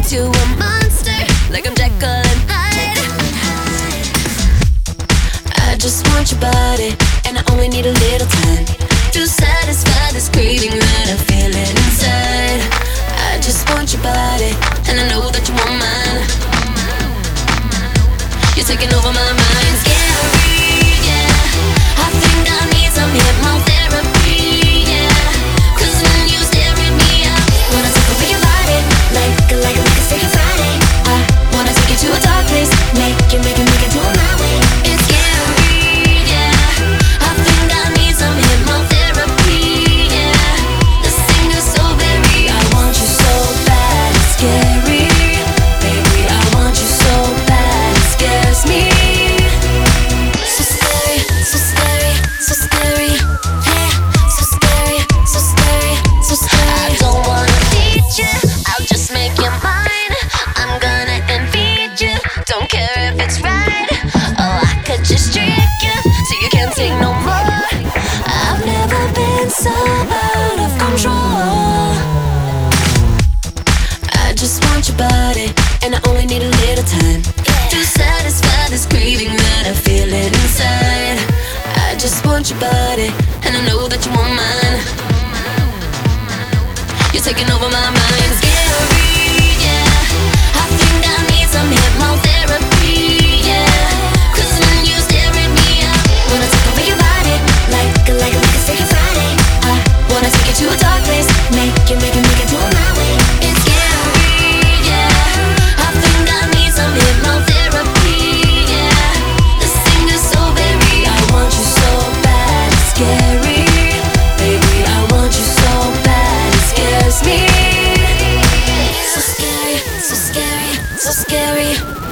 into a monster, like I'm Jekyll and Hyde. I just want your body, and I only need a little time to satisfy this craving that I'm feeling inside. I just want your body, and I know that you want mine. You're taking over my mind, scary, yeah. I think I need some hypnotherapy, yeah. 'Cause when you stare at me, I wanna take over your body, like a freaking Friday. I wanna take you to a dark place, make you do it my way. It's scary, yeah. I think I need some hypnotherapy, yeah. This thing is so very, I want you so bad, it's scary. Baby, I want you so bad, it scares me. So scary, so scary, so scary. Yeah, so scary, so scary, so scary. I don't wanna teach you, I'll just make you mine. I'm gonna feed you, don't care if it's right. Oh, I could just trick you till you can't take no more. I've never been so out of control. I just want your body, and I only need a little time to satisfy this craving that I'm feeling inside. I just want your body, and I know that you want mine. You're taking over my mind, scary, yeah. I think I need some hypnotherapy, yeah. 'Cause when you stare at me, I wanna take over your body, like a freaking Friday. I wanna take you to a dark place, make you do it my way. It's scary, yeah. I think I need some hypnotherapy, yeah. This thing is so very, I want you so bad, it's scary. Baby, I want you so bad, it scares me. So scary, so scary, so scary.